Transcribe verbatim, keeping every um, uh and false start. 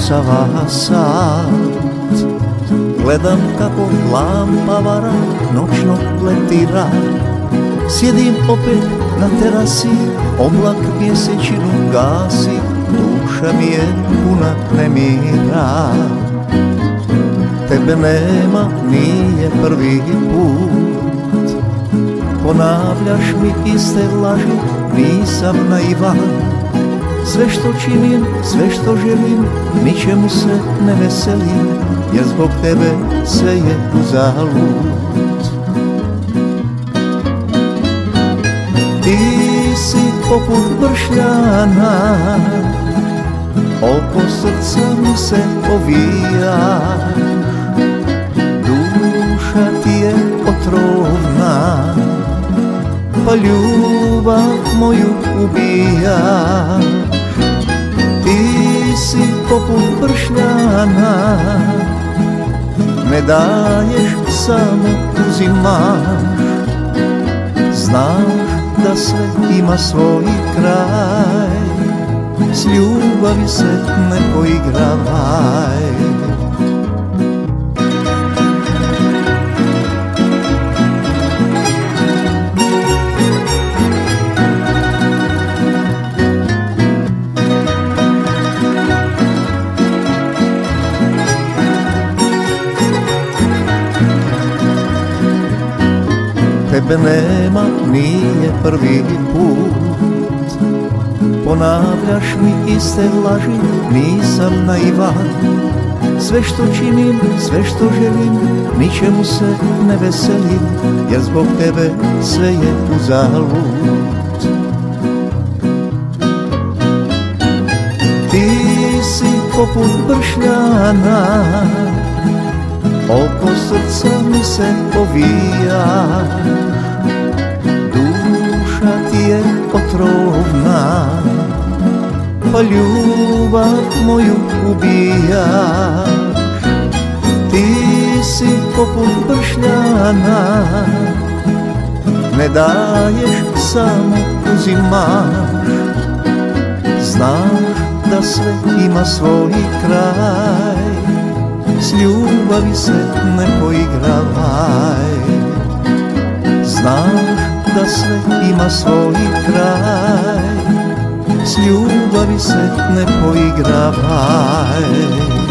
kucava sat. Gledam kako lampa vara noćnog letira. Sjedim opet na terasi, oblak mjesečinu gasi, duša mi je puna nemira. Tebe nema, nije prvi put, ponavljaš mi iste laži, nisam naivan. Sve što činim, sve što želim, ničemu se ne veselim, jer zbog tebe sve je uzalud. Ti si poput bršljana, oko srca mi se ovija. Duša ti je otrovna, pa ljubav moju ubija. Ti si poput bršljana, ne daješ, samo uzimaš. Znaš da sve ima svoj kraj, s ljubavi se ne poigravaj. Tebe nema, nije prvi put, ponavljaš mi iste laži, nisam naivan. Sve što činim, sve što želim, ničemu se ne veselim, jer zbog tebe sve je uzalud. Ti si poput bršljana, oko srca mi se ovija. Duša ti je otrovna, pa ljubav moju ubija. Ti si poput bršljana, ne daješ, samo uzimaš. Znaš da sve ima svoj kraj, s ljubavi se ne poigravaj. Znaš da sve ima svoj kraj, s ljubavi se ne poigravaj.